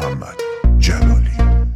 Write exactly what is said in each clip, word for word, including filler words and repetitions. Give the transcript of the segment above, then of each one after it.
محمد جلالی.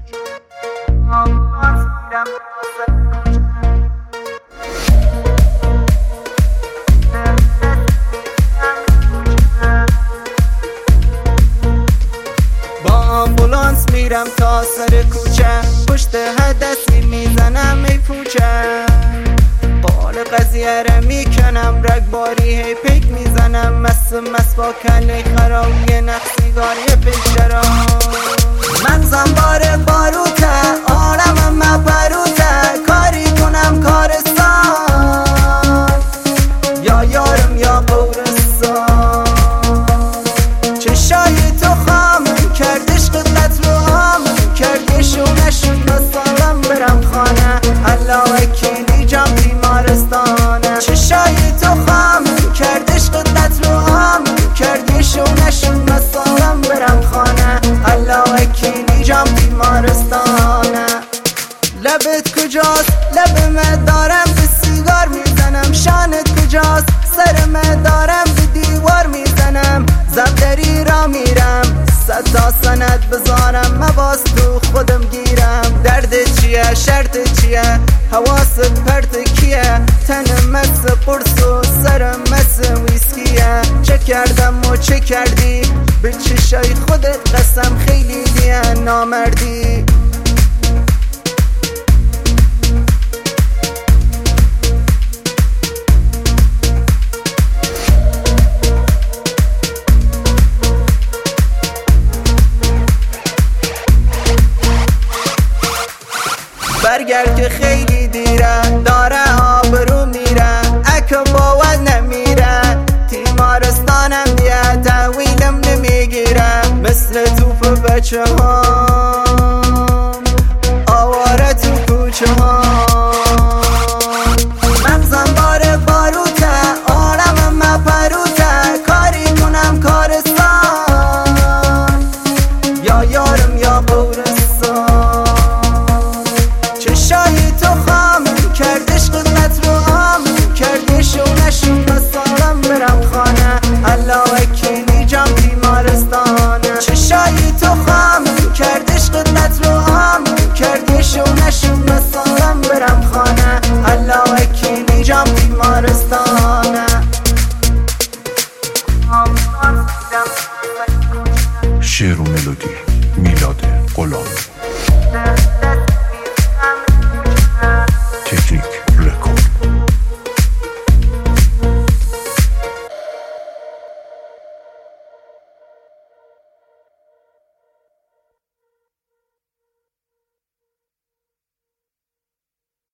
با آمبولانس میرم تا سر کوچه، پشت هدسی میزنم ای پوچه، قال قضیه را میکنم رگباری هی پیک میزنم، مست مست با کله خراوی نقصیگاری پیشرا. من زنبار باروته آرم من پروته، کاری کنم کارستان یا یارم یا قورستان. چشای تو خام کردش قدلت رو هم کردشو نشون بسالم برم خانه، الله وکیلی جام بیمارستانه. چشای تو خام کردش قدلت رو هم کردشو نشون بسالم برم خانه، الله وکیلی جام بیمارستانه. لبت کجاست؟ لبم دارم به سیگار میزنم، شانت کجاست؟ سرم دارم به دیوار میزنم، زبدری را میرم صد تا سند بذارم، مباس تو خودم گیرم. درد چیه؟ شرط چیه؟ حواست پرت کیه؟ تن مس قرص و سرم مس ویسکیه. چه کردم و چه کردی؟ به چشای خودت قسم خیلی دیه نامردی. برگرد که خیلی دیره، داره آبرو میره، اکا باور نمیره، تیمارستانم دیه تحویلم نمیگیره، مثل توپ بچه ها آواره تو کوچه ها. من زنبار باروته آرم من پروته، کاری کنم کارستان یا یارم یا قورستان. چشای تو خام کردش قدرت رو هم کردش و نشون بسالم برم خانه، الله وکیلی جام بیمارستانه. چشای تو خام کردش قدرت رو هم کردش و نشون بسالم برم خانه، الله وکیلی جام بیمارستانه. شعر و ملودی میلاد غلام.